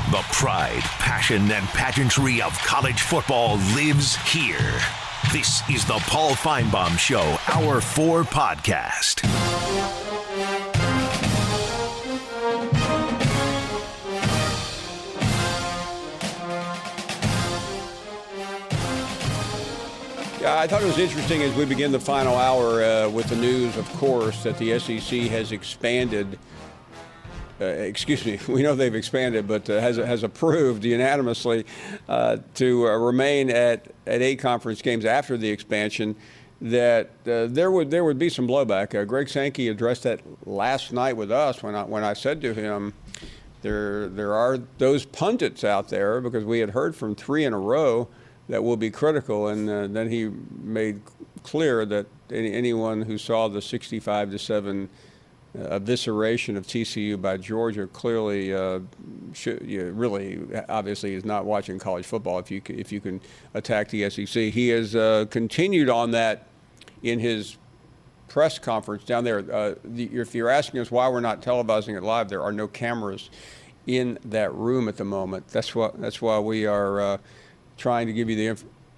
The pride, passion, and pageantry of college football lives here. This is the Paul Finebaum Show, Hour 4 podcast. I thought it was interesting as we begin the final hour with the news, of course, that the SEC has expanded. We know they've expanded, but has approved unanimously to remain at 8 conference games after the expansion. That there would be some blowback. Greg Sankey addressed that last night with us when I said to him, there are those pundits out there, because we had heard from 3 in a row that will be critical, and then he made clear that anyone who saw the 65-7 evisceration of TCU by Georgia clearly really obviously is not watching college football if you can attack the SEC. He has continued on that in his press conference down there. If you're asking us why we're not televising it live, there are no cameras in that room at the moment. That's why we are trying to give you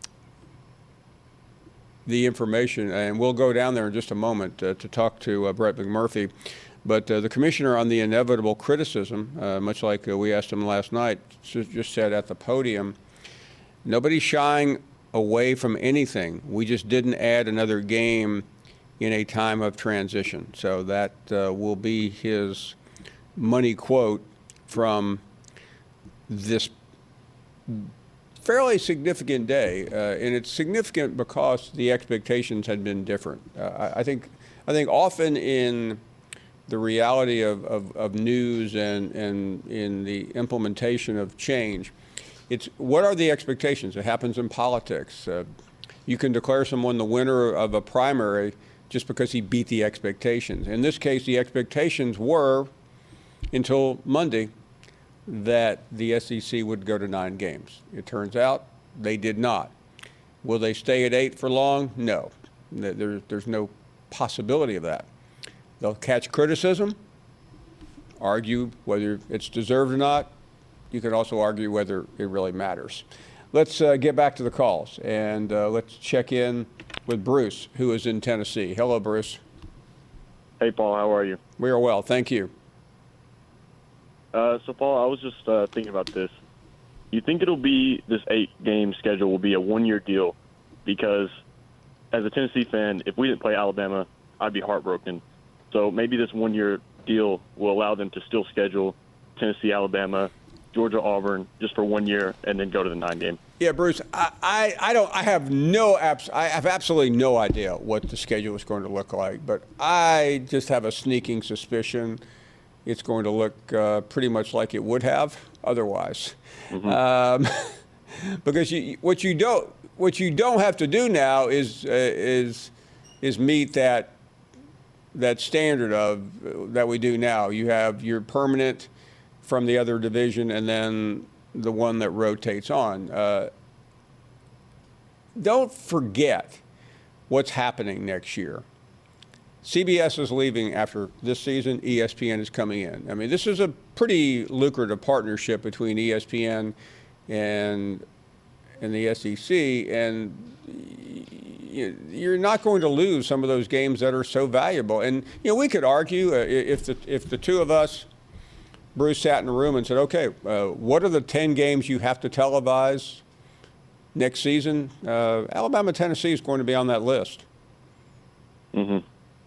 the information, and we'll go down there in just a moment to talk to Brett McMurphy. But the commissioner, on the inevitable criticism, much like we asked him last night, just said at the podium, nobody's shying away from anything. We just didn't add another game in a time of transition. So that will be his money quote from this fairly significant day, and it's significant because the expectations had been different. I think often in the reality of news and in the implementation of change, it's what are the expectations? It happens in politics. You can declare someone the winner of a primary just because he beat the expectations. In this case, the expectations were, until Monday, that the SEC would go to 9 games. It turns out they did not. Will they stay at 8 for long? No. There's no possibility of that. They'll catch criticism, argue whether it's deserved or not. You could also argue whether it really matters. Let's get back to the calls, and let's check in with Bruce, who is in Tennessee. Hello, Bruce. Hey, Paul. How are you? We are well. Thank you. So, Paul, I was just thinking about this. You think this 8-game schedule will be a one-year deal? Because as a Tennessee fan, if we didn't play Alabama, I'd be heartbroken. So maybe this one-year deal will allow them to still schedule Tennessee, Alabama, Georgia, Auburn just for 1 year and then go to the 9-game. Yeah, Bruce, I have absolutely no idea what the schedule is going to look like, but I just have a sneaking suspicion it's going to look pretty much like it would have otherwise. Mm-hmm. Because what you don't have to do now is meet that standard of that we do now. You have your permanent from the other division and then the one that rotates on. Don't forget what's happening next year. CBS is leaving after this season. ESPN is coming in. I mean, this is a pretty lucrative partnership between ESPN and the SEC, and you're not going to lose some of those games that are so valuable. And we could argue if the two of us, Bruce, sat in a room and said, okay, what are the 10 games you have to televise next season? Alabama, Tennessee is going to be on that list. Mm-hmm.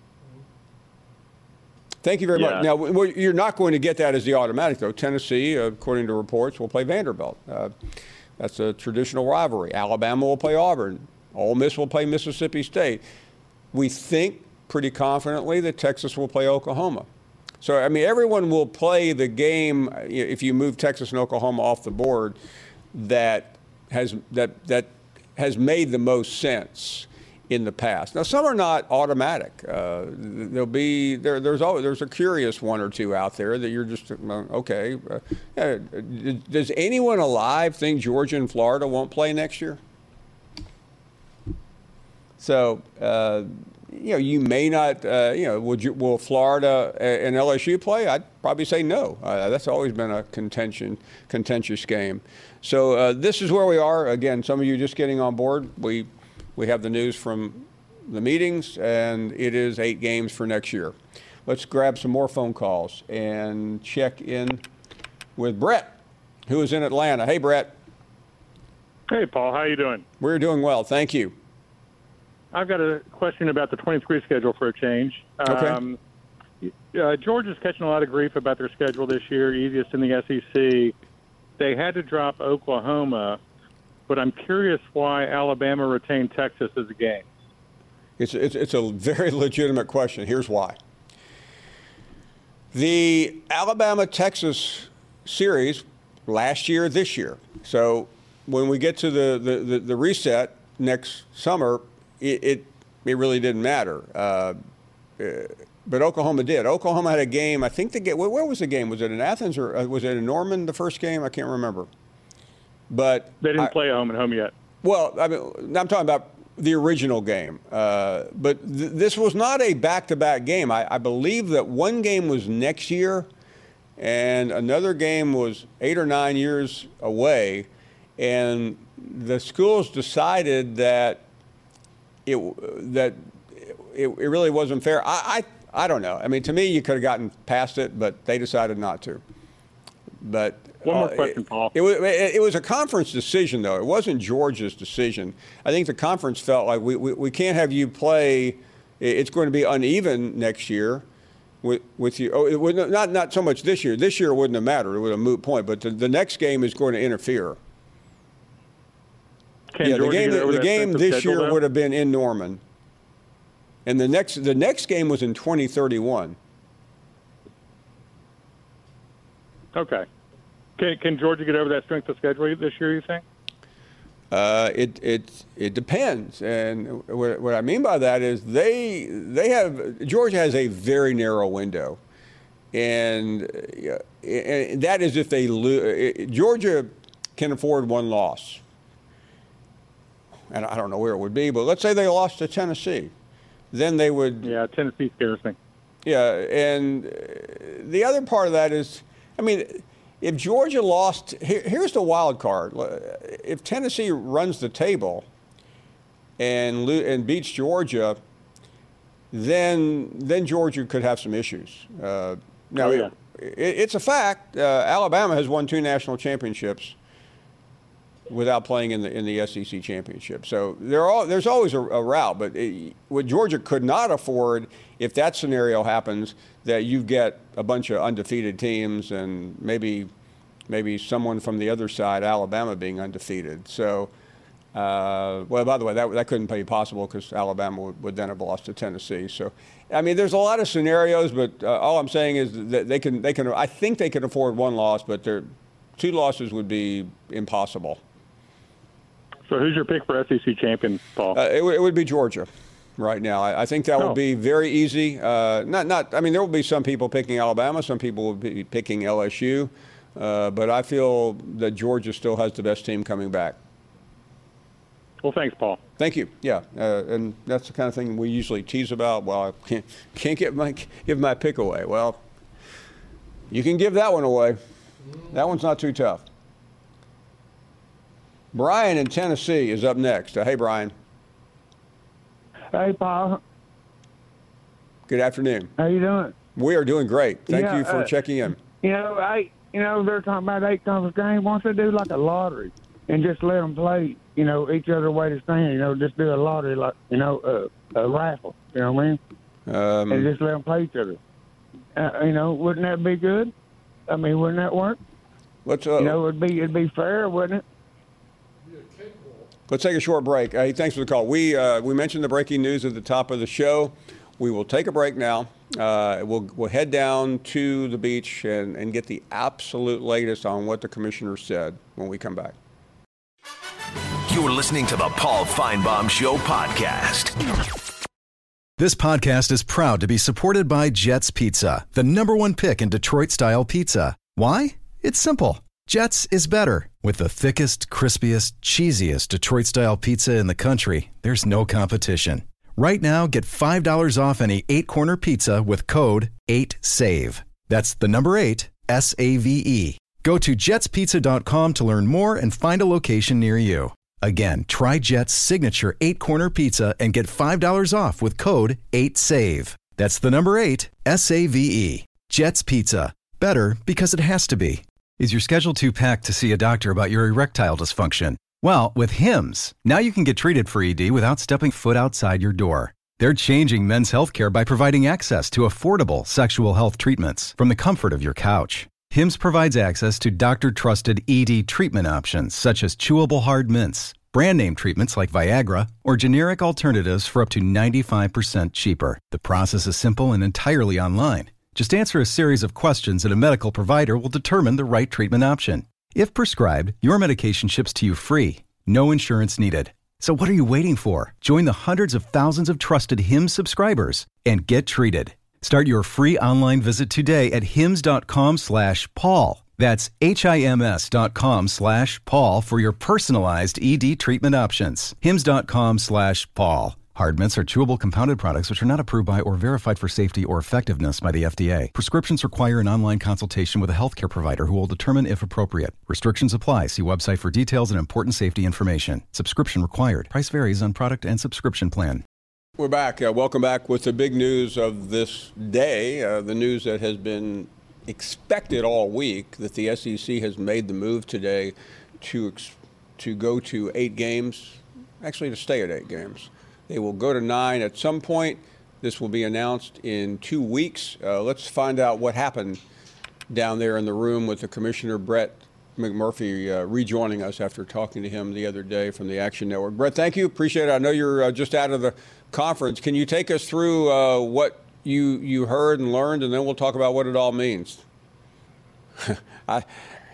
Thank you very much. Now, you're not going to get that as the automatic, though. Tennessee, according to reports, will play Vanderbilt. That's a traditional rivalry. Alabama will play Auburn. Ole Miss will play Mississippi State. We think pretty confidently that Texas will play Oklahoma. So, I mean, everyone will play the game, if you move Texas and Oklahoma off the board, that has made the most sense in the past. Now, some are not automatic. There's a curious one or two out there that you're just okay. Does anyone alive think Georgia and Florida won't play next year? So you may not, will Florida and LSU play? I'd probably say no. That's always been a contentious game. So this is where we are. Again, some of you just getting on board. We have the news from the meetings, and it is 8 games for next year. Let's grab some more phone calls and check in with Brett, who is in Atlanta. Hey, Brett. Hey, Paul. How you doing? We're doing well. Thank you. I've got a question about the 23 schedule for a change. Okay. Georgia's catching a lot of grief about their schedule this year, easiest in the SEC. They had to drop Oklahoma, but I'm curious why Alabama retained Texas as a game. It's a very legitimate question. Here's why. The Alabama-Texas series last year, this year. So when we get to the reset next summer, it really didn't matter. But Oklahoma did. Oklahoma had a game. I think where was the game? Was it in Athens or was it in Norman, the first game? I can't remember. But they didn't play home and home yet. Well, I mean, I'm talking about the original game. But this was not a back-to-back game. I believe that one game was next year and another game was 8 or 9 years away. And the schools decided that it really wasn't fair. I don't know. I mean, to me, you could have gotten past it, but they decided not to. But one more question, Paul. It was a conference decision, though. It wasn't Georgia's decision. I think the conference felt like we can't have you play. It's going to be uneven next year with you. Oh, it would not so much this year. This year it wouldn't have mattered. It was a moot point. But the next game is going to interfere. The game this year would have been in Norman. And the next game was in 2031. Okay. Can Georgia get over that strength of schedule this year, you think? It depends. And what I mean by that is Georgia has a very narrow window. And that is if they lose. Georgia can afford one loss. And I don't know where it would be, but let's say they lost to Tennessee. Then they would. Yeah, Tennessee scares me. Yeah, and the other part of that is, I mean, if Georgia lost, here's the wild card. If Tennessee runs the table and beats Georgia, then Georgia could have some issues. It's a fact. Alabama has won 2 national championships without playing in the SEC championship. So there's always a route. But what Georgia could not afford, if that scenario happens, that you get a bunch of undefeated teams and maybe someone from the other side, Alabama, being undefeated. So, well, by the way, that couldn't be possible because Alabama would then have lost to Tennessee. So, I mean, there's a lot of scenarios, but all I'm saying is that they can. I think they can afford one loss, but 2 losses would be impossible. So who's your pick for SEC champion, Paul? It would be Georgia right now. I think that would be very easy. I mean, there will be some people picking Alabama. Some people will be picking LSU. But I feel that Georgia still has the best team coming back. Well, thanks, Paul. Thank you. Yeah, and that's the kind of thing we usually tease about. Well, I can't give my pick away. Well, you can give that one away. That one's not too tough. Brian in Tennessee is up next. Hey, Brian. Hey, Paul. Good afternoon. How you doing? We are doing great. Thank you for checking in. They're talking about 8 conference games. Why don't they do like a lottery and just let them play, each other way to stand, just do a lottery, like, a raffle, you know what I mean? And just let them play each other. Wouldn't that be good? I mean, wouldn't that work? It'd be fair, wouldn't it? Let's take a short break. Hey, thanks for the call. We mentioned the breaking news at the top of the show. We will take a break now. We'll head down to the beach and get the absolute latest on what the commissioner said when we come back. You're listening to the Paul Feinbaum Show podcast. This podcast is proud to be supported by Jets Pizza, the #1 pick in Detroit-style pizza. Why? It's simple. Jets is better. With the thickest, crispiest, cheesiest Detroit-style pizza in the country, there's no competition. Right now, get $5 off any 8-corner pizza with code 8SAVE. That's the number 8, SAVE. Go to jetspizza.com to learn more and find a location near you. Again, try Jet's signature 8-corner pizza and get $5 off with code 8SAVE. That's the number 8, SAVE. Jet's Pizza. Better because it has to be. Is your schedule too packed to see a doctor about your erectile dysfunction? Well, with Hims, now you can get treated for ED without stepping foot outside your door. They're changing men's healthcare by providing access to affordable sexual health treatments from the comfort of your couch. Hims provides access to doctor-trusted ED treatment options such as chewable hard mints, brand name treatments like Viagra, or generic alternatives for up to 95% cheaper. The process is simple and entirely online. Just answer a series of questions and a medical provider will determine the right treatment option. If prescribed, your medication ships to you free. No insurance needed. So what are you waiting for? Join the hundreds of thousands of trusted Hims subscribers and get treated. Start your free online visit today at hims.com/Paul. That's HIMS.com/Paul for your personalized ED treatment options. hims.com/Paul. Hard mints are chewable compounded products which are not approved by or verified for safety or effectiveness by the FDA. Prescriptions require an online consultation with a healthcare provider who will determine if appropriate. Restrictions apply. See website for details and important safety information. Subscription required. Price varies on product and subscription plan. We're back. Welcome back with the big news of this day, the news that has been expected all week, that the SEC has made the move today to go to 8 games, actually to stay at 8 games. They will go to 9 at some point. This will be announced in 2 weeks. Let's find out what happened down there in the room with the Commissioner, Brett McMurphy, rejoining us after talking to him the other day from the Action Network. Brett, thank you. Appreciate it. I know you're just out of the conference. Can you take us through what you heard and learned, and then we'll talk about what it all means? I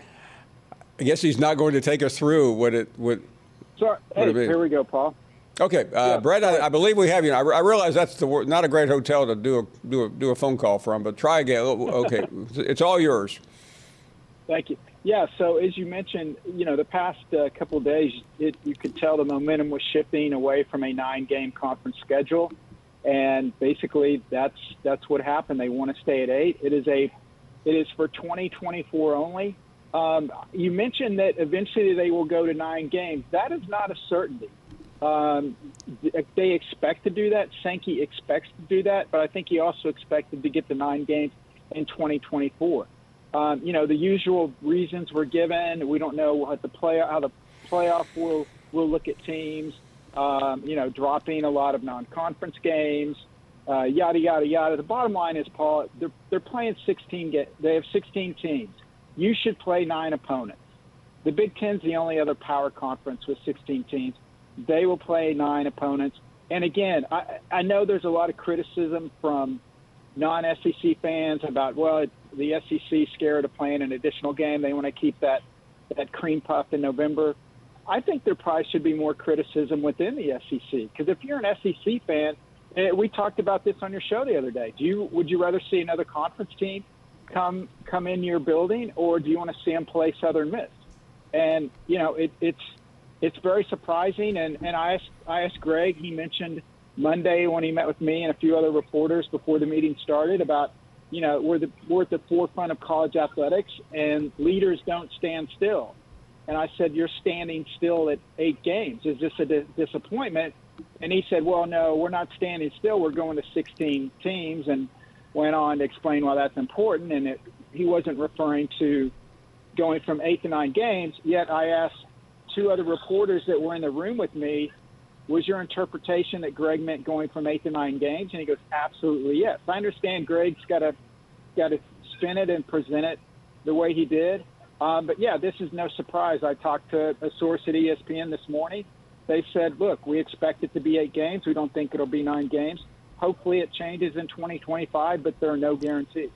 guess he's not going to take us through what it Sorry. Hey, here we go, Paul. Okay, Brett, I believe we have you. I realize that's not a great hotel to do a phone call from, but try again. Okay, it's all yours. Thank you. Yeah, so as you mentioned, the past couple of days, you could tell the momentum was shifting away from a 9-game conference schedule, and basically that's what happened. They want to stay at 8. It is for 2024 only. You mentioned that eventually they will go to 9 games. That is not a certainty. They expect to do that. Sankey expects to do that, but I think he also expected to get the 9 games in 2024. The usual reasons were given. We don't know how the playoff will look at teams. Dropping a lot of non-conference games, yada yada yada. The bottom line is, Paul, they're playing 16. They have 16 teams. You should play 9 opponents. The Big Ten's the only other power conference with 16 teams. They will play 9 opponents. And again, I know there's a lot of criticism from non-SEC fans about, the SEC scared of playing an additional game. They want to keep that cream puff in November. I think there probably should be more criticism within the SEC. Because if you're an SEC fan, we talked about this on your show the other day. Would you rather see another conference team come in your building, or do you want to see them play Southern Miss? And, it's very surprising, and I asked Greg. He mentioned Monday when he met with me and a few other reporters before the meeting started about, we're at the forefront of college athletics, and leaders don't stand still. And I said, you're standing still at 8 games. Is this a disappointment? And he said, well, no, we're not standing still. We're going to 16 teams, and went on to explain why that's important. And he wasn't referring to going from 8 to 9 games. Yet I asked 2 other reporters that were in the room with me, was your interpretation that Greg meant going from 8 to 9 games? And he goes, absolutely, yes. I understand Greg's got to spin it and present it the way he did. But, yeah, this is no surprise. I talked to a source at ESPN this morning. They said, look, we expect it to be 8 games. We don't think it'll be 9 games. Hopefully it changes in 2025, but there are no guarantees.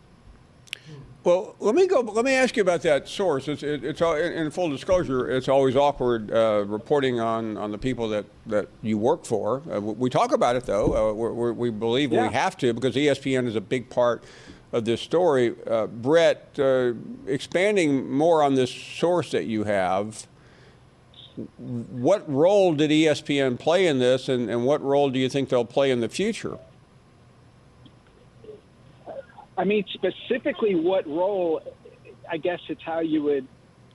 Well, let me ask you about that source. It's all, in full disclosure, it's always awkward reporting on the people that you work for. We talk about it, though. We believe we have to, because ESPN is a big part of this story. Brett, expanding more on this source that you have, what role did ESPN play in this, and what role do you think they'll play in the future? I mean, specifically what role, I guess it's how you would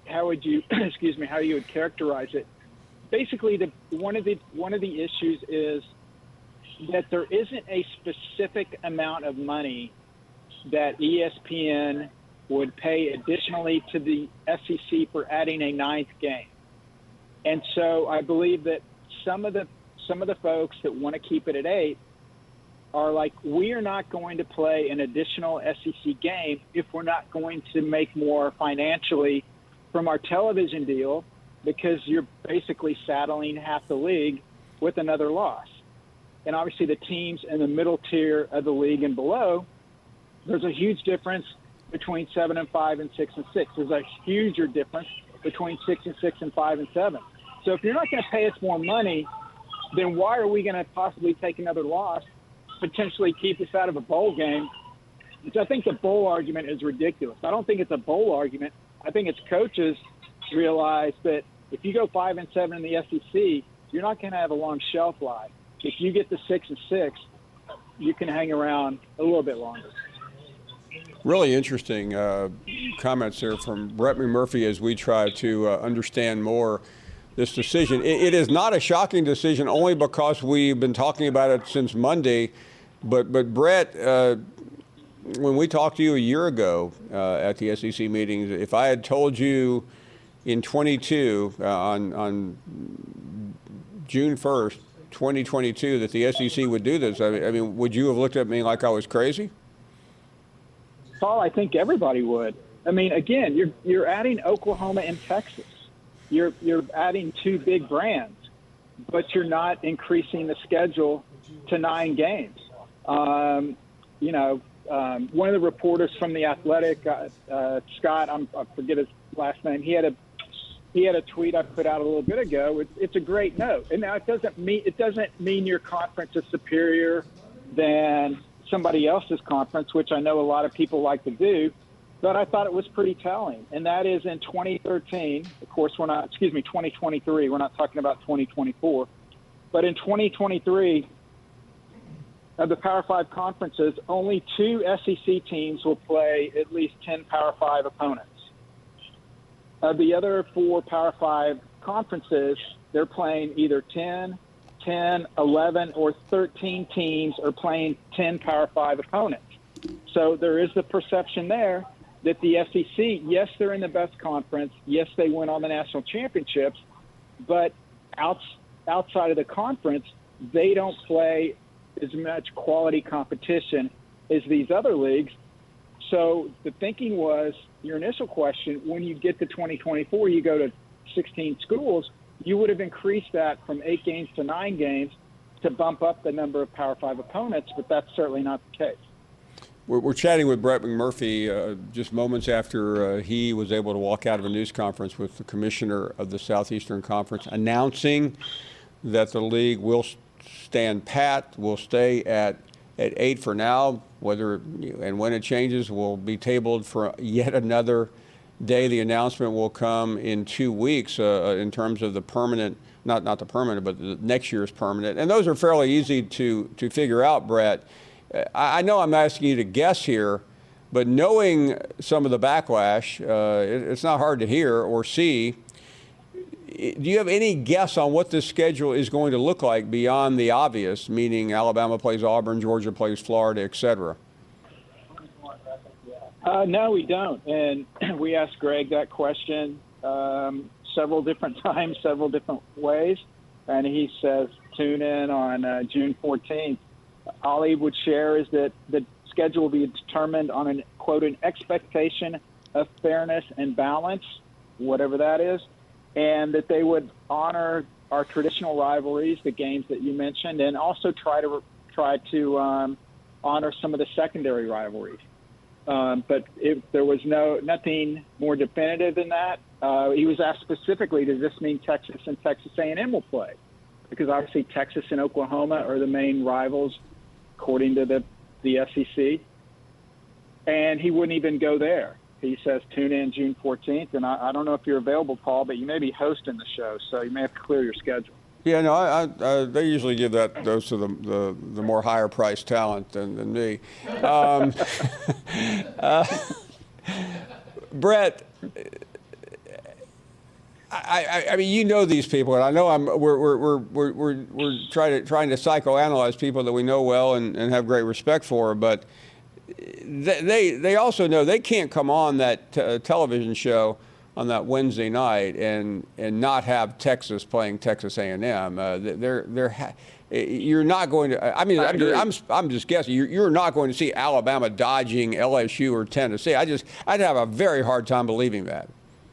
characterize it. Basically, one of the issues is that there isn't a specific amount of money that ESPN would pay additionally to the SEC for adding a ninth game. And so I believe that some of the folks that want to keep it at 8 are like, we are not going to play an additional SEC game if we're not going to make more financially from our television deal, because you're basically saddling half the league with another loss. And obviously the teams in the middle tier of the league and below, there's a huge difference between 7-5 and 6-6. There's a huger difference between 6-6 and 5-7. So if you're not going to pay us more money, then why are we going to possibly take another loss, potentially keep us out of a bowl game? Which I think the bowl argument is ridiculous. I don't think it's a bowl argument. I think it's coaches realize that if you go 5-7 in the SEC, you're not going to have a long shelf life. If you get to 6-6, you can hang around a little bit longer. Really interesting comments there from Brett McMurphy as we try to understand more this decision. It is not a shocking decision only because we've been talking about it since Monday. But Brett, when we talked to you a year ago at the SEC meetings, if I had told you in 22 on June 1st, 2022, that the SEC would do this, I mean, would you have looked at me like I was crazy? Paul, I think everybody would. I mean, again, you're adding Oklahoma and Texas. You're adding two big brands, but you're not increasing the schedule to 9 games. One of the reporters from The Athletic, Scott, I forget his last name, he had a tweet I put out a little bit ago. It's a great note. And now it doesn't mean your conference is superior than somebody else's conference, which I know a lot of people like to do, but I thought it was pretty telling. And that is in 2013, of course, 2023, we're not talking about 2024, but in 2023, of the Power 5 conferences, only 2 SEC teams will play at least 10 Power 5 opponents. Of the other 4 Power 5 conferences, they're playing either 10, 11, or 13 teams are playing 10 Power 5 opponents. So there is the perception there that the SEC, yes, they're in the best conference. Yes, they win all the national championships. But outside of the conference, they don't play as much quality competition as these other leagues. So the thinking was, your initial question, when you get to 2024, you go to 16 schools, you would have increased that from 8 games to 9 games to bump up the number of Power 5 opponents, but that's certainly not the case. We're chatting with Brett McMurphy just moments after he was able to walk out of a news conference with the commissioner of the Southeastern Conference announcing that the league will stand pat, will stay at 8 for now. Whether and when it changes will be tabled for yet another day. The announcement will come in 2 weeks in terms of the permanent, not the permanent, but the next year's permanent. And those are fairly easy to figure out, Brett. I know I'm asking you to guess here, but knowing some of the backlash, it's not hard to hear or see. Do you have any guess on what this schedule is going to look like beyond the obvious, meaning Alabama plays Auburn, Georgia plays Florida, et cetera? No, we don't. And we asked Greg that question several different times, several different ways. And he says, tune in on June 14th. All he would share is that the schedule will be determined on an, quote, an expectation of fairness and balance, whatever that is, and that they would honor our traditional rivalries, the games that you mentioned, and also try to honor some of the secondary rivalries. But if there was nothing more definitive than that, he was asked specifically, does this mean Texas and Texas A&M will play? Because obviously Texas and Oklahoma are the main rivals, according to the SEC. And he wouldn't even go there. he says tune in June 14th. And I don't know if you're available, Paul, but you may be hosting the show, so you may have to clear your schedule. Yeah, no, they usually give those to the more higher priced talent than me. Brett, I mean, you know these people, and I know we're trying to psychoanalyze people that we know well and have great respect for, but they also know they can't come on that television show on that Wednesday night and not have Texas playing Texas A&M. You're not going to. I mean, I'm just guessing. You're not going to see Alabama dodging LSU or Tennessee. I'd have a very hard time believing that.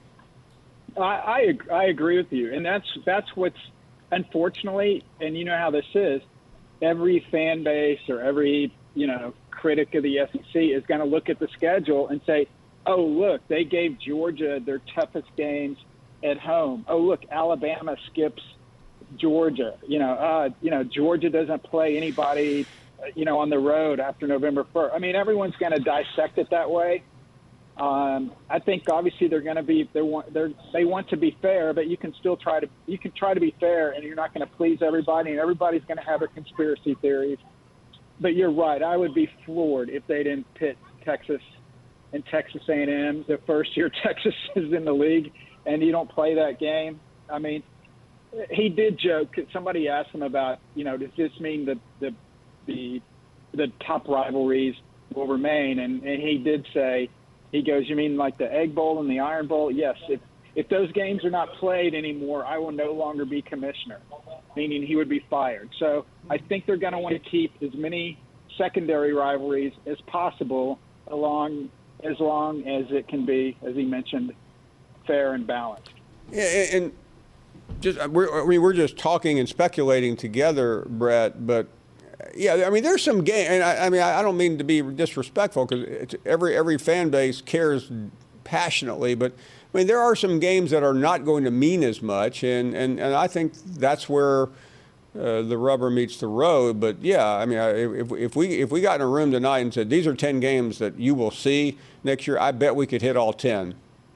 I agree with you, and that's what's unfortunately, and you know how this is. Every fan base or every critic of the SEC is going to look at the schedule and say, oh, look, they gave Georgia their toughest games at home. Oh, look, Alabama skips Georgia. Georgia doesn't play anybody, on the road after November 1st. I mean, everyone's going to dissect it that way. I think obviously they're going to be they want to be fair, but you can still try to be fair, and you're not going to please everybody, and everybody's going to have their conspiracy theories. But you're right. I would be floored if they didn't pit Texas and Texas A&M the first year Texas is in the league, and you don't play that game. I mean, he did joke. Somebody asked him about, does this mean that the top rivalries will remain? And he did say, he goes, you mean like the Egg Bowl and the Iron Bowl? Yes. If those games are not played anymore, I will no longer be commissioner, meaning he would be fired. So I think they're going to want to keep as many secondary rivalries as possible as long as it can be, as he mentioned, fair and balanced. Yeah, and we're just talking and speculating together, Brett. But yeah, I mean, there's some game, and I don't mean to be disrespectful because every fan base cares passionately, but I mean, there are some games that are not going to mean as much, and I think that's where the rubber meets the road. But yeah, I mean, if we got in a room tonight and said these are 10 games that you will see next year, I bet we could hit all 10.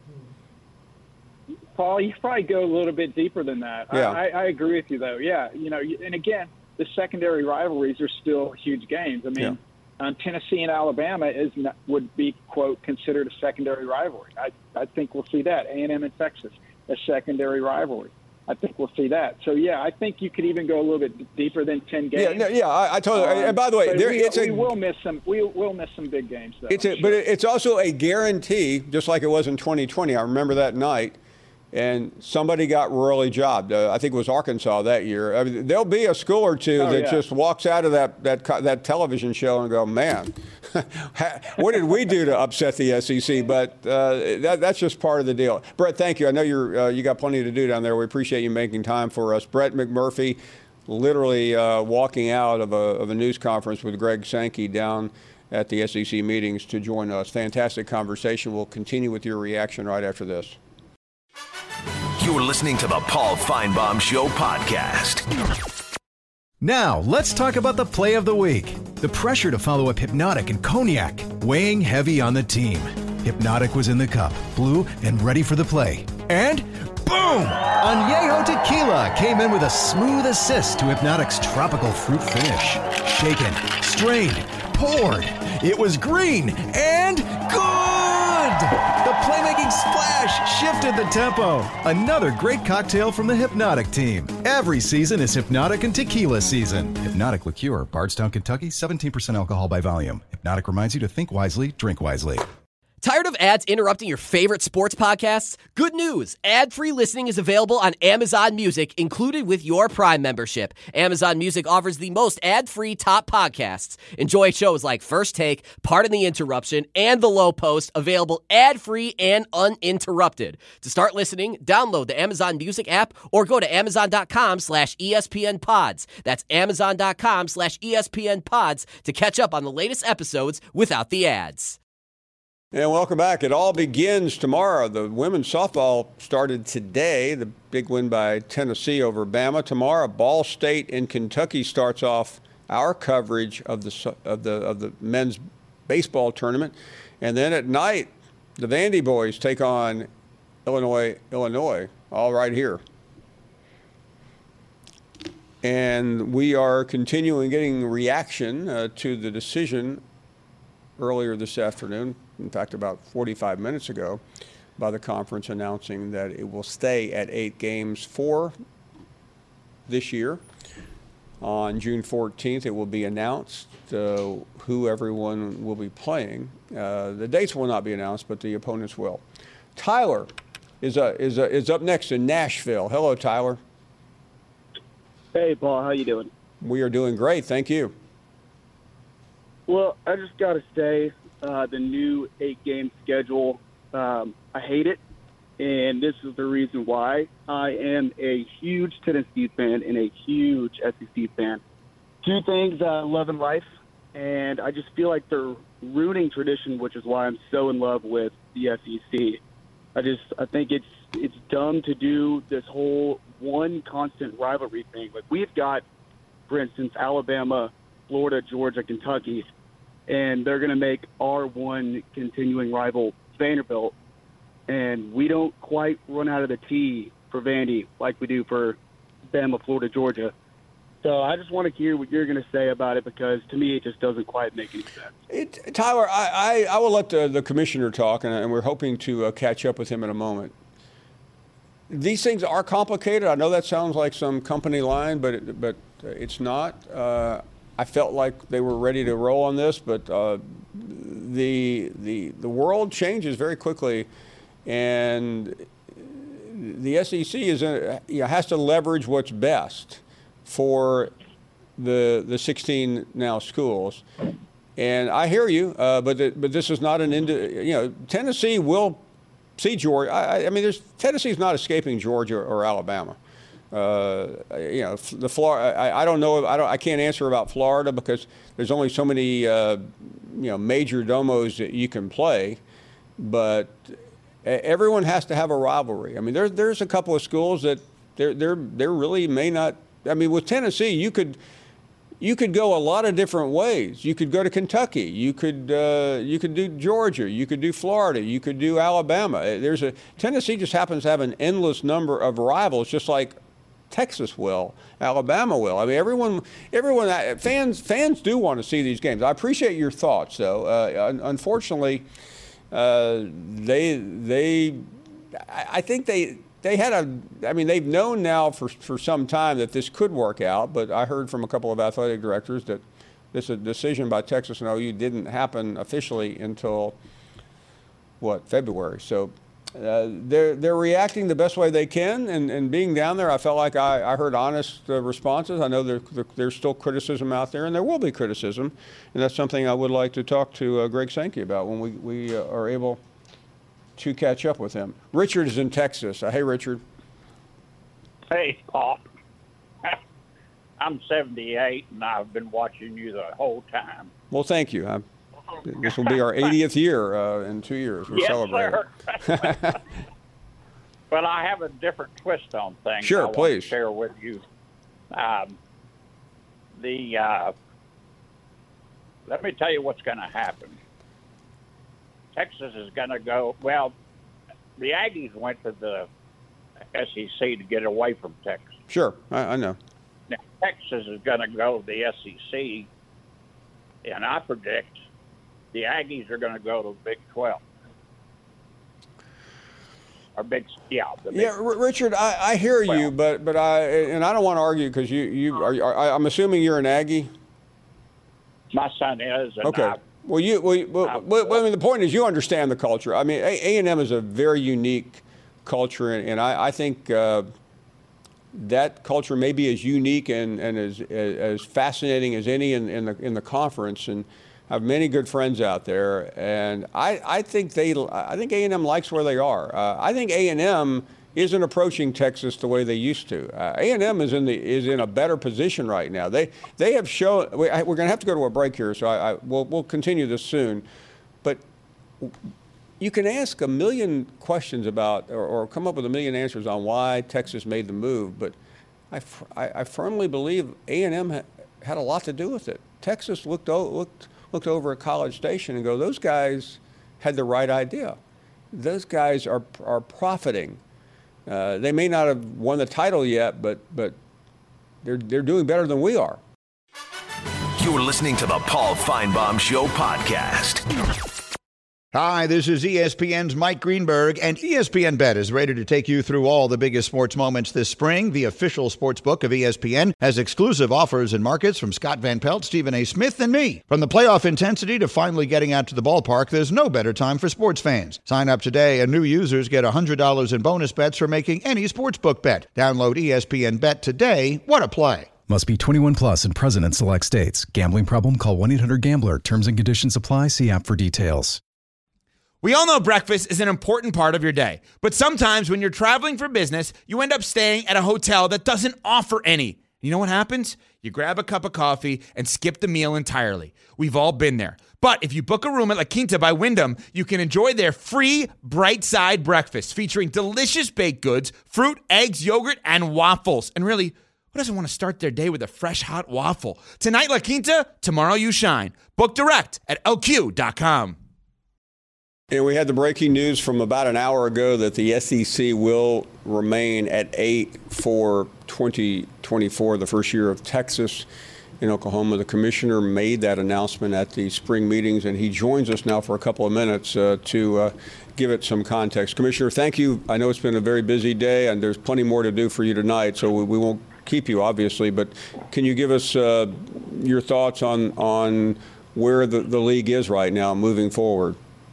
Paul, you probably go a little bit deeper than that. Yeah. I agree with you though. Yeah, and again, the secondary rivalries are still huge games. I mean, Tennessee and Alabama would be, quote, considered a secondary rivalry. I think we'll see that. A&M and Texas, a secondary rivalry. I think we'll see that. So, yeah, I think you could even go a little bit deeper than 10 games. I totally. And by the way, we will miss some. We will miss some big games, though. But it's also a guarantee, just like it was in 2020. I remember that night. And somebody got royally jobbed. I think it was Arkansas that year. I mean, there'll be a school or two that just walks out of that television show and go, man, what did we do to upset the SEC? But that's just part of the deal. Brett, thank you. I know you got plenty to do down there. We appreciate you making time for us. Brett McMurphy, literally walking out of a news conference with Greg Sankey down at the SEC meetings to join us. Fantastic conversation. We'll continue with your reaction right after this. You're listening to the Paul Feinbaum Show podcast. Now, let's talk about the play of the week. The pressure to follow up Hypnotic and Cognac, weighing heavy on the team. Hypnotic was in the cup, blue, and ready for the play. And boom! Añejo Tequila came in with a smooth assist to Hypnotic's tropical fruit finish. Shaken, strained, poured. It was green and good! The playmaking splash shifted the tempo. Another great cocktail from the Hypnotic team. Every season is Hypnotic and Tequila season. Hypnotic Liqueur, Bardstown, Kentucky, 17% alcohol by volume. Hypnotic reminds you to think wisely, drink wisely. Tired of ads interrupting your favorite sports podcasts? Good news! Ad-free listening is available on Amazon Music, included with your Prime membership. Amazon Music offers the most ad-free top podcasts. Enjoy shows like First Take, Pardon the Interruption, and The Low Post, available ad-free and uninterrupted. To start listening, download the Amazon Music app or go to amazon.com/ESPN Pods. That's amazon.com/ESPN Pods to catch up on the latest episodes without the ads. And welcome back. It all begins tomorrow. The women's softball started today. The big win by Tennessee over Bama. Tomorrow, Ball State in Kentucky starts off our coverage of the men's baseball tournament. And then at night, The Vandy boys take on Illinois, all right here. And we are continuing getting reaction to the decision earlier this afternoon, in fact, about 45 minutes ago, by the conference announcing that it will stay at 8 games for this year. On June 14th, it will be announced who everyone will be playing. The dates will not be announced, but the opponents will. Tyler is up next in Nashville. Hello, Tyler. Hey, Paul. How you doing? We are doing great. Thank you. Well, I just got to say the new 8-game schedule, I hate it. And this is the reason why. I am a huge Tennessee fan and a huge SEC fan. Two things I love in life, and I just feel like they're ruining tradition, which is why I'm so in love with the SEC. I think it's dumb to do this whole one constant rivalry thing. Like, we've got, for instance, Alabama, Florida, Georgia, Kentucky, and they're going to make our one continuing rival Vanderbilt. And we don't quite run out of the T for Vandy like we do for Bama, Florida, Georgia. So I just want to hear what you're going to say about it, because to me it just doesn't quite make any sense. Tyler, I will let the commissioner talk, and we're hoping to catch up with him in a moment. These things are complicated. I know that sounds like some company line, but it's not. I felt like they were ready to roll on this, but the world changes very quickly. And the SEC has to leverage what's best for the 16 now schools. And I hear you, but this is not Tennessee will see Georgia. I mean, Tennessee's not escaping Georgia or Alabama. The Florida. I don't know. I can't answer about Florida because there's only so many major domos that you can play, but everyone has to have a rivalry. I mean, there's a couple of schools that there really may not. I mean, with Tennessee, you could go a lot of different ways. You could go to Kentucky. You could do Georgia. You could do Florida. You could do Alabama. Tennessee just happens to have an endless number of rivals, just like Texas will, Alabama will. I mean, everyone, fans do want to see these games. I appreciate your thoughts, though. Unfortunately, I think they've known now for some time that this could work out, but I heard from a couple of athletic directors that this decision by Texas and OU didn't happen officially until, February. So they're reacting the best way they can, and being down there, I felt like I heard honest responses. I know there's still criticism out there, and there will be criticism, and that's something I would like to talk to Greg Sankey about when we are able to catch up with him. Richard is in Texas. Hey, Richard. Hey, Paul. I'm 78, and I've been watching you the whole time. Well, thank you. This will be our 80th year in 2 years. We're celebrating. Sir. Well, I have a different twist on things. Sure, I please. Want to share with you. Let me tell you what's going to happen. Texas is going to go. Well, the Aggies went to the SEC to get away from Texas. Sure, I know. Now, Texas is going to go to the SEC, and I predict the Aggies are going to go to the Big 12. Or Richard, I hear you, but I don't want to argue because I'm assuming you're an Aggie. My son is. And okay. I mean, the point is you understand the culture. I mean, A&M is a very unique culture, and I think that culture may be as unique and as fascinating as any in the conference. And I have many good friends out there, and I think A&M likes where they are. I think A&M isn't approaching Texas the way they used to. A&M is in a better position right now. They have shown. We're going to have to go to a break here, so we'll continue this soon. But you can ask a million questions about, or come up with a million answers on why Texas made the move. But I firmly believe A&M had a lot to do with it. Texas looked over at College Station and go, those guys had the right idea. those guys are profiting. They may not have won the title yet, but they're doing better than we are. You're listening to the Paul Feinbaum Show podcast. Hi, this is ESPN's Mike Greenberg, and ESPN Bet is ready to take you through all the biggest sports moments this spring. The official sports book of ESPN has exclusive offers and markets from Scott Van Pelt, Stephen A. Smith, and me. From the playoff intensity to finally getting out to the ballpark, there's no better time for sports fans. Sign up today, and new users get $100 in bonus bets for making any sportsbook bet. Download ESPN Bet today. What a play. Must be 21 plus and present in select states. Gambling problem? Call 1-800-GAMBLER. Terms and conditions apply. See app for details. We all know breakfast is an important part of your day, but sometimes when you're traveling for business, you end up staying at a hotel that doesn't offer any. You know what happens? You grab a cup of coffee and skip the meal entirely. We've all been there. But if you book a room at La Quinta by Wyndham, you can enjoy their free Bright Side breakfast featuring delicious baked goods, fruit, eggs, yogurt, and waffles. And really, who doesn't want to start their day with a fresh, hot waffle? Tonight, La Quinta, tomorrow you shine. Book direct at LQ.com. And we had the breaking news from about an hour ago that the SEC will remain at 8 for 2024, the first year of Texas in Oklahoma. The commissioner made that announcement at the spring meetings, and he joins us now for a couple of minutes to give it some context. Commissioner, thank you. I know it's been a very busy day, and there's plenty more to do for you tonight, so we won't keep you, obviously. But can you give us your thoughts on where the league is right now moving forward?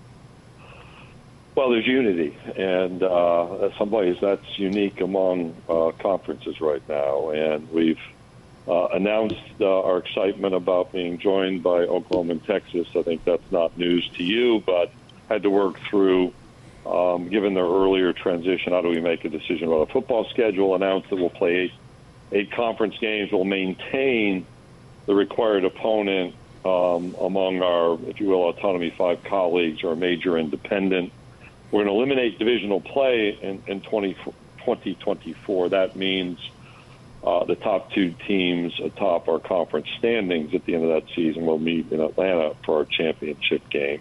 Well, there's unity, and in some ways that's unique among conferences right now. And we've announced our excitement about being joined by Oklahoma and Texas. I think that's not news to you, but had to work through, given their earlier transition, how do we make a decision about a football schedule, announce that we'll play eight conference games, we'll maintain the required opponent among our, if you will, Autonomy 5 colleagues or a major independent. We're going to eliminate divisional play in 2024. That means the top two teams atop our conference standings at the end of that season will meet in Atlanta for our championship game.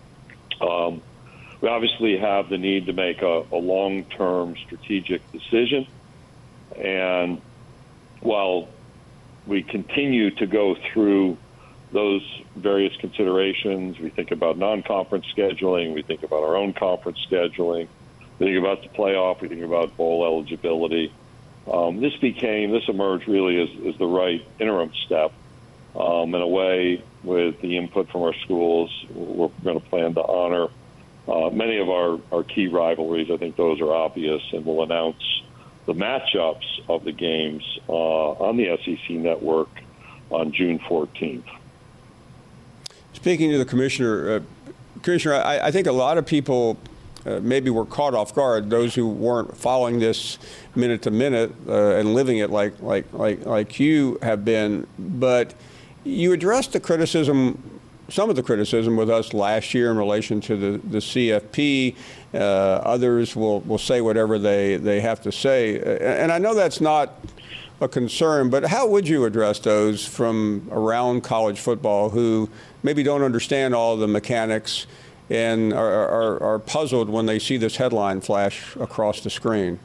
We obviously have the need to make a long-term strategic decision. And while we continue to go through those various considerations, we think about non-conference scheduling, we think about our own conference scheduling, we think about the playoff, we think about bowl eligibility. This emerged really as the right interim step. In a way, with the input from our schools, we're going to plan to honor many of our key rivalries. I think those are obvious, and we'll announce the matchups of the games on the SEC network on June 14th. Speaking to the commissioner, I think a lot of people maybe were caught off guard, those who weren't following this minute to minute and living it like you have been. But you addressed the criticism, some of the criticism with us last year in relation to the CFP. Others will say whatever they have to say. And I know that's not a concern, but how would you address those from around college football who maybe don't understand all the mechanics and are puzzled when they see this headline flash across the screen?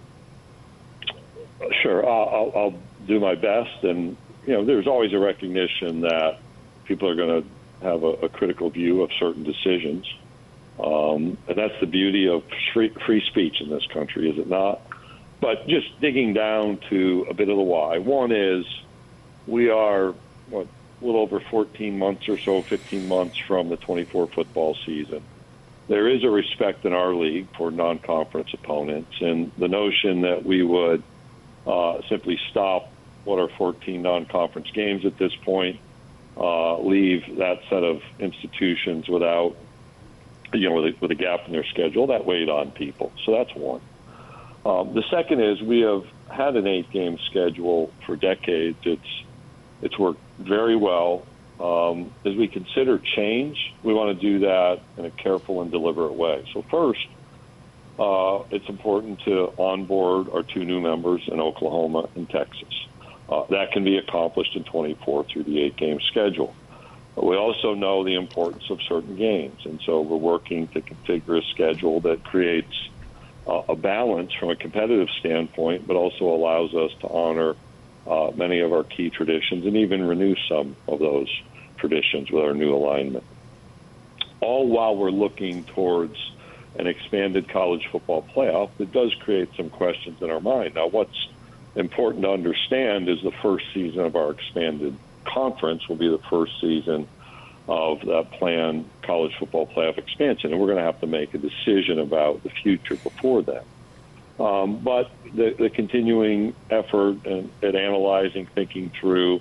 Sure, I'll do my best. And, there's always a recognition that people are going to have a critical view of certain decisions. And that's the beauty of free speech in this country, is it not? But just digging down to a bit of the why. One is we are, a little over 14 months or so, 15 months from the 24 football season. There is a respect in our league for non-conference opponents, and the notion that we would simply stop what are 14 non-conference games at this point, leave that set of institutions without, with a gap in their schedule, that weighed on people. So that's one. The second is we have had an 8-game schedule for decades. It's worked very well. As we consider change, we want to do that in a careful and deliberate way. So first, it's important to onboard our 2 new members in Oklahoma and Texas. That can be accomplished in 24 through the 8-game schedule. But we also know the importance of certain games, and so we're working to configure a schedule that creates a balance from a competitive standpoint, but also allows us to honor many of our key traditions and even renew some of those traditions with our new alignment. All while we're looking towards an expanded college football playoff that does create some questions in our mind. Now, what's important to understand is the first season of our expanded conference will be the first season of that planned college football playoff expansion, and we're going to have to make a decision about the future before that. But the continuing effort at analyzing, thinking through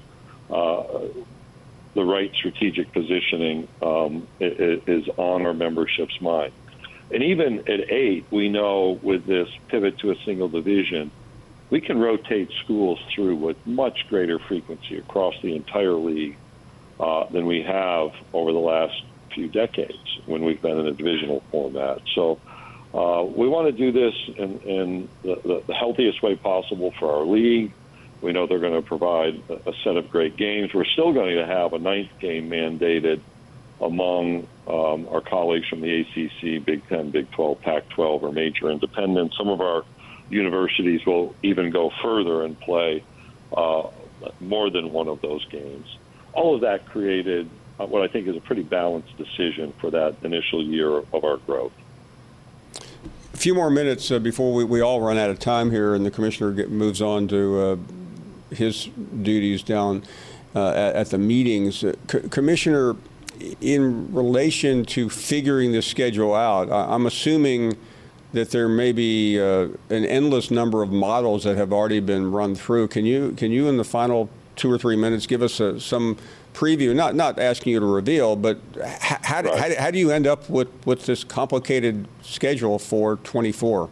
the right strategic positioning is on our membership's mind. And even at 8, we know with this pivot to a single division, we can rotate schools through with much greater frequency across the entire league than we have over the last few decades when we've been in a divisional format. So we want to do this in the healthiest way possible for our league. We know they're going to provide a set of great games. We're still going to have a 9th game mandated among our colleagues from the ACC, Big 10, Big 12, Pac-12, or major independents. Some of our universities will even go further and play more than one of those games. All of that created what I think is a pretty balanced decision for that initial year of our growth. A few more minutes before we all run out of time here, and the commissioner moves on to his duties down at the meetings. Commissioner, in relation to figuring the schedule out, I'm assuming that there may be an endless number of models that have already been run through. Can you in the final 2 or 3 minutes give us some preview? Not asking you to reveal, but how do you end up with this complicated schedule for 24?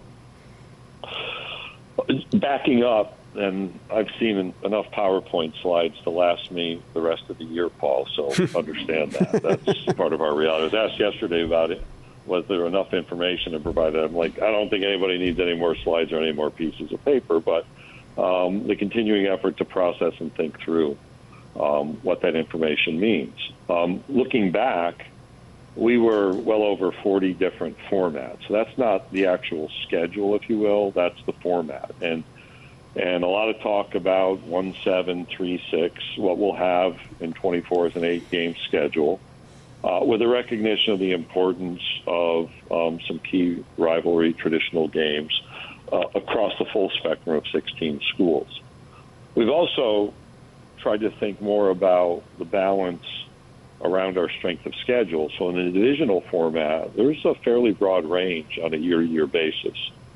Backing up, and I've seen enough PowerPoint slides to last me the rest of the year, Paul, so understand that. That's part of our reality. I was asked yesterday about it. Was there enough information to provide that? I'm like, I don't think anybody needs any more slides or any more pieces of paper, but the continuing effort to process and think through what that information means. Looking back, we were well over 40 different formats. So that's not the actual schedule, if you will. That's the format. And a lot of talk about 1-7-3-6. What we'll have in 24 is an 8-game schedule with a recognition of the importance of some key rivalry traditional games across the full spectrum of 16 schools. We've also tried to think more about the balance around our strength of schedule. So in the divisional format, there's a fairly broad range on a year-to-year basis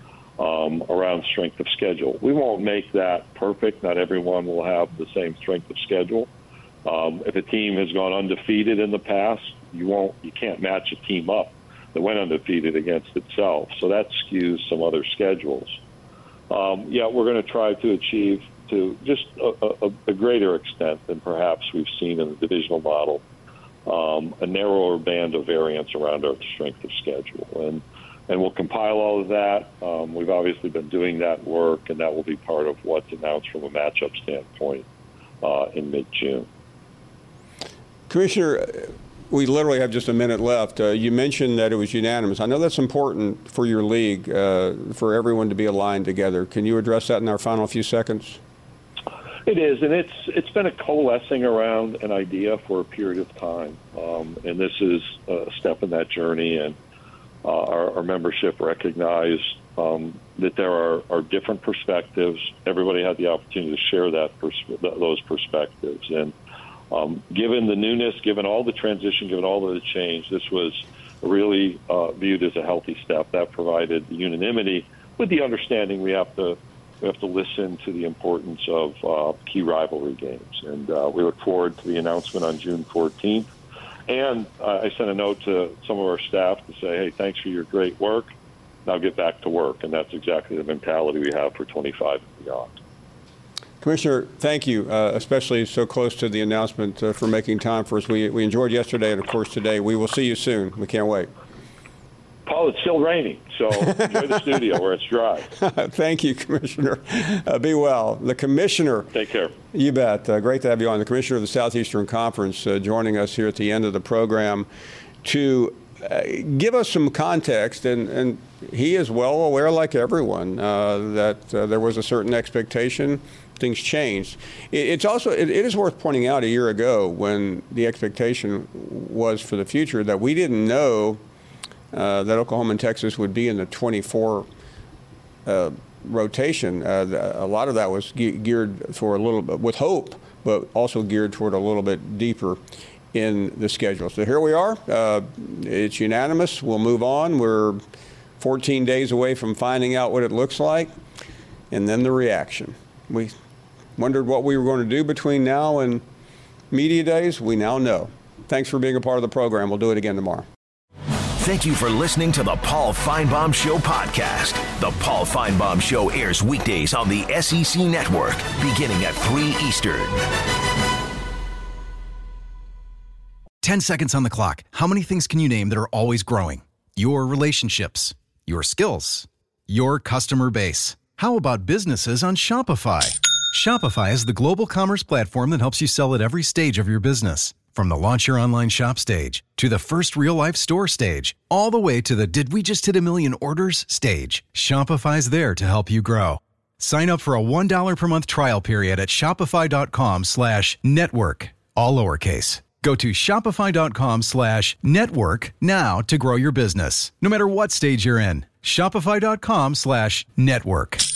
around strength of schedule. We won't make that perfect. Not everyone will have the same strength of schedule. If a team has gone undefeated in the past, you can't match a team up that went undefeated against itself. So that skews some other schedules. We're going to try to achieve to just a greater extent than perhaps we've seen in the divisional model, a narrower band of variance around our strength of schedule. And we'll compile all of that. We've obviously been doing that work, and that will be part of what's announced from a matchup standpoint in mid-June. Commissioner, we literally have just a minute left. You mentioned that it was unanimous. I know that's important for your league, for everyone to be aligned together. Can you address that in our final few seconds? It is, and it's been a coalescing around an idea for a period of time, and this is a step in that journey. And our membership recognized that there are different perspectives. Everybody had the opportunity to share those perspectives, and given the newness, given all the transition, given all of the change, this was really viewed as a healthy step that provided the unanimity with the understanding we have to listen to the importance of key rivalry games. And we look forward to the announcement on June 14th. And I sent a note to some of our staff to say, hey, thanks for your great work. Now get back to work. And that's exactly the mentality we have for 25 and beyond. Commissioner, thank you, especially so close to the announcement, for making time for us. We enjoyed yesterday and, of course, today. We will see you soon. We can't wait. Paul, it's still raining, so enjoy the studio where it's dry. Thank you, Commissioner. Be well. The Commissioner. Take care. You bet. Great to have you on. The Commissioner of the Southeastern Conference joining us here at the end of the program to give us some context, and he is well aware, like everyone, that there was a certain expectation. Things changed. It is worth pointing out a year ago when the expectation was for the future that we didn't know that Oklahoma and Texas would be in the 24 rotation. A lot of that was geared for a little bit with hope, but also geared toward a little bit deeper in the schedule. So here we are. It's unanimous. We'll move on. We're 14 days away from finding out what it looks like, and then the reaction. We wondered what we were going to do between now and media days. We now know. Thanks for being a part of the program. We'll do it again tomorrow. Thank you for listening to the Paul Finebaum Show podcast. The Paul Finebaum Show airs weekdays on the SEC Network, beginning at 3 Eastern. 10 seconds on the clock. How many things can you name that are always growing? Your relationships, your skills, your customer base. How about businesses on Shopify? Shopify is the global commerce platform that helps you sell at every stage of your business. From the launch your online shop stage, to the first real-life store stage, all the way to the did we just hit 1 million orders stage, Shopify's there to help you grow. Sign up for a $1 per month trial period at shopify.com/network, all lowercase. Go to shopify.com/network now to grow your business, no matter what stage you're in. Shopify.com/network.